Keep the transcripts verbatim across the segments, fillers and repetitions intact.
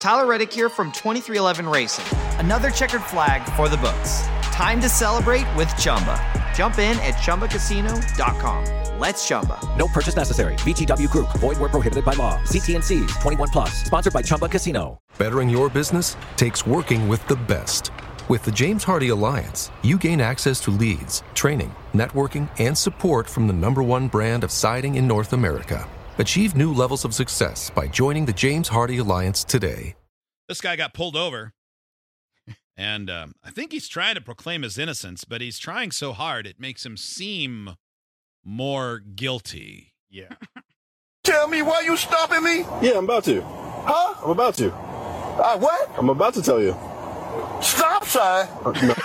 Tyler Reddick here from twenty-three eleven Racing. Another checkered flag for the books. Time to celebrate with Chumba. Jump in at Chumba Casino dot com. Let's Chumba. No purchase necessary. V G W Group. Void where prohibited by law. See T N Cs. twenty-one plus. Sponsored by Chumba Casino. Bettering your business takes working with the best. With the James Hardie Alliance, you gain access to leads, training, networking, and support from the number one brand of siding in North America. Achieve new levels of success by joining the James Hardie Alliance today. This guy got pulled over, and um, I think he's trying to proclaim his innocence, but he's trying so hard it makes him seem more guilty. Yeah. Tell me why you stopping me? Yeah, I'm about to. Huh? I'm about to. Uh, what? I'm about to tell you. Stop sign. Uh, no.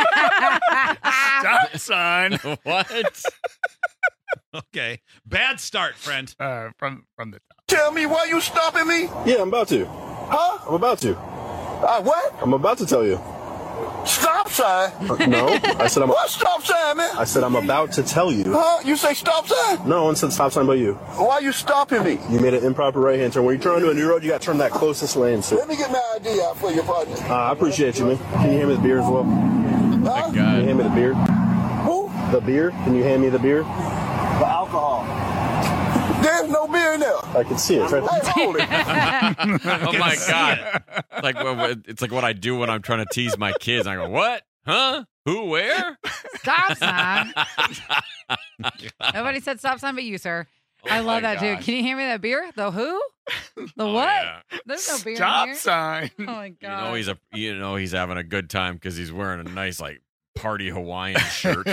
Stop sign. What? Okay. Bad start, friend. Uh, from from the top. Tell me why you stopping me? Yeah, I'm about to. Huh? I'm about to. Uh, what? I'm about to tell you. Stop sign. Uh, no, I said I'm. What stop sign, man? I said I'm about to tell you. Huh? You say stop sign? No one said stop sign but you. Why you stopping me? You made an improper right-hand turn. When you're turning to a new road, you got to turn that closest lane, sir. Let me get my I D out for your partner. Uh, I appreciate you, man. Can you hand me the beer as well? Huh? Can you hand me the beer? Who? The beer? Can you hand me the beer? The alcohol. There's no beer in there. I can see it. It's right there. Hey, hold it. Oh my God! Like what, it's like what I do when I'm trying to tease my kids. I go, "What? Huh? Who? Where?" Stop sign. Nobody said stop sign but you, sir. Oh I love my that gosh. too. Can you hand me that beer? The who? The Oh, what? yeah. There's no beer Stop in here. sign. Oh my god. You know he's a you know he's having a good time because he's wearing a nice like party Hawaiian shirt.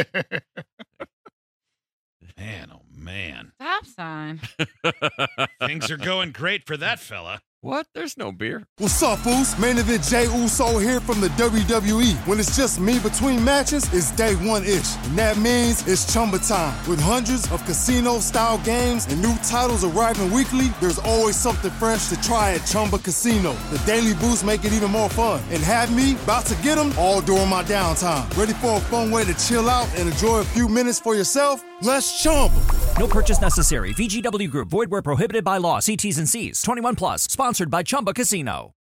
Man, oh man. Stop sign. Things are going great for that fella. What? There's no beer. What's up, Foos? Main Event Jay Uso here from the W W E. When it's just me between matches, it's day one-ish. And that means it's Chumba time. With hundreds of casino-style games and new titles arriving weekly, there's always something fresh to try at Chumba Casino. The daily boosts make it even more fun. And have me about to get them all during my downtime. Ready for a fun way to chill out and enjoy a few minutes for yourself? Let's Chumba. No purchase necessary. V G W Group. Void where prohibited by law. See T's and C's. twenty-one plus. Sponsored by Chumba Casino.